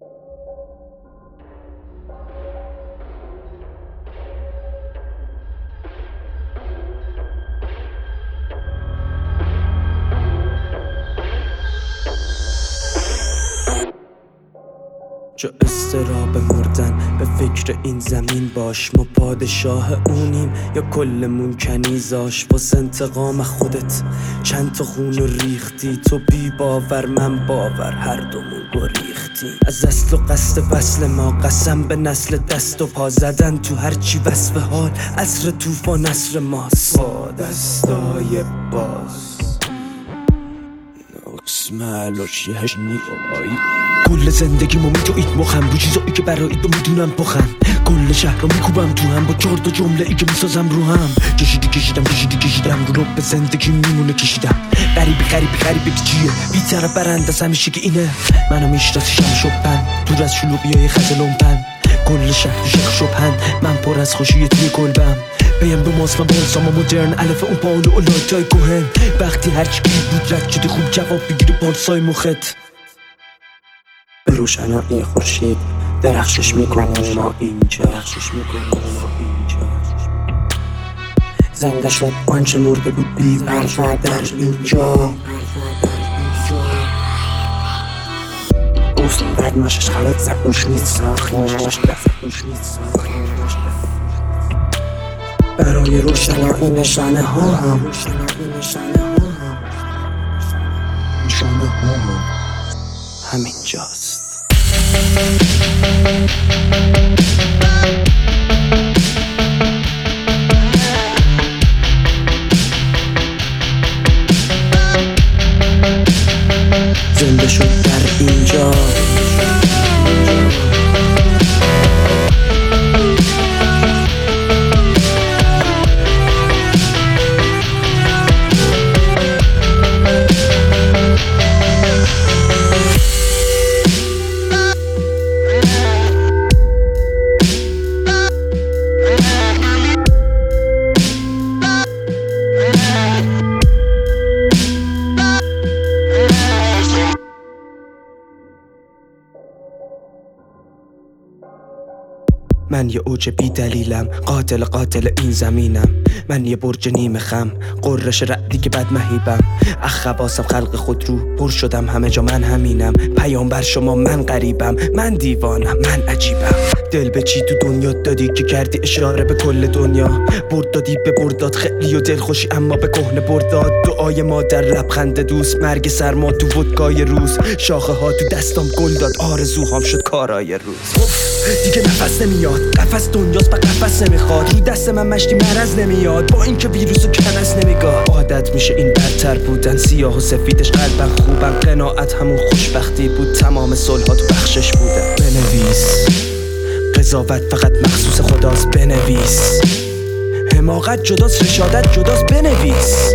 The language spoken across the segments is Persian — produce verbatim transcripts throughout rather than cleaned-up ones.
جا استراب مردن به فکر این زمین باش. ما پادشاه اونیم یا کلمون کنیزاش. واسه انتقام خودت چند تا خون ریختی. تو بی باور من باور، هر دومون گریختی از اصل و قصد وصل ما. قسم به نسل دست و پا زدن تو هرچی وصف حال. عصر طوفان عصر ماست با دستای باز. اسمعلوش یه هشنی آبایی. کل زندگیمو میدوید مخم رو چیزایی که برای تو میدونم بخم. کل شهر رو میکوبم تو هم با چهار تا جمله ای که میسازم رو هم. کشیدی کشیدم کشیدی کشیدم رو رو به زندگی میمونه کشیدم. غریبی غریبی غریبی که چیه بی طرف برند از همیشه که اینه. منو میشناسیشم شبن دور از شلوغیای خز لومپن. کل شهر شخ شبن من پر از خوشی توی کلبم. بیم به ماست من بارساما مدرن الف اون پاولو و لایتای کوهن. وقتی هرچی گیر بود رد شده خوب جواب بگیری پارسای مخت. به روشنایی خورشید درخشش میکنیم ما اینجا. زنده شد آنچه مرده بود بی برفا در اینجا. اوست بعد ماشش خلط زبوش نیت ساخیمش دفعوش نیت ساخیمش. برای روشنایی نشانه ها هم نشانه ها هم همین جاست. زنده شد در اینجا. من یه اوج بی دلیلم، قاتل قاتل این زمینم. من یه برج نیمه خم، قررش رعدی که بد مهیبم. اخباسم خلق خود رو پر شدم همه جا من همینم. پیامبر شما من غریبم، من دیوانم من عجیبم. دل به چی تو دنیا دادی که کردی اشاره به کل دنیا. برد دادی به برداد خیلی و دل خوشی اما به کهنه برداد. دعای مادر لبخند دوست، مرگ سرما تو ودکای روز. شاخه ها تو دستام گل داد، آرزوهام شد کارای روز. دیگه نفس نمیاد، قفس دنیاست به قفس نمیخواد. روی دست من مشتی مرز نمیاد، با اینکه ویروس و کنس نمیگاه. عادت میشه این برتر بودن، سیاه و سفیدش قلبم خوبم. قناعت همون خوشبختی بود، تمام صلحات تو بخشش بودن. بنویس قضاوت فقط مخصوص خداست، بنویس حماقت جداست رشادت جداست، بنویس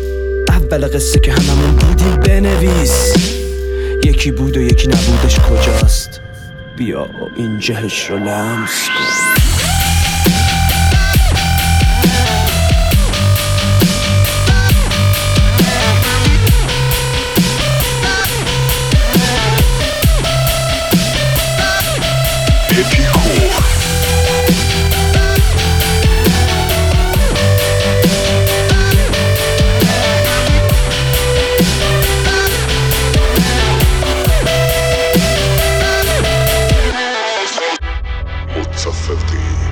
اول قصه که هممون بودیم، بنویس یکی بود و یکی نبودش کجاست. بیا این جهش رو لمس کن. It's a fifty.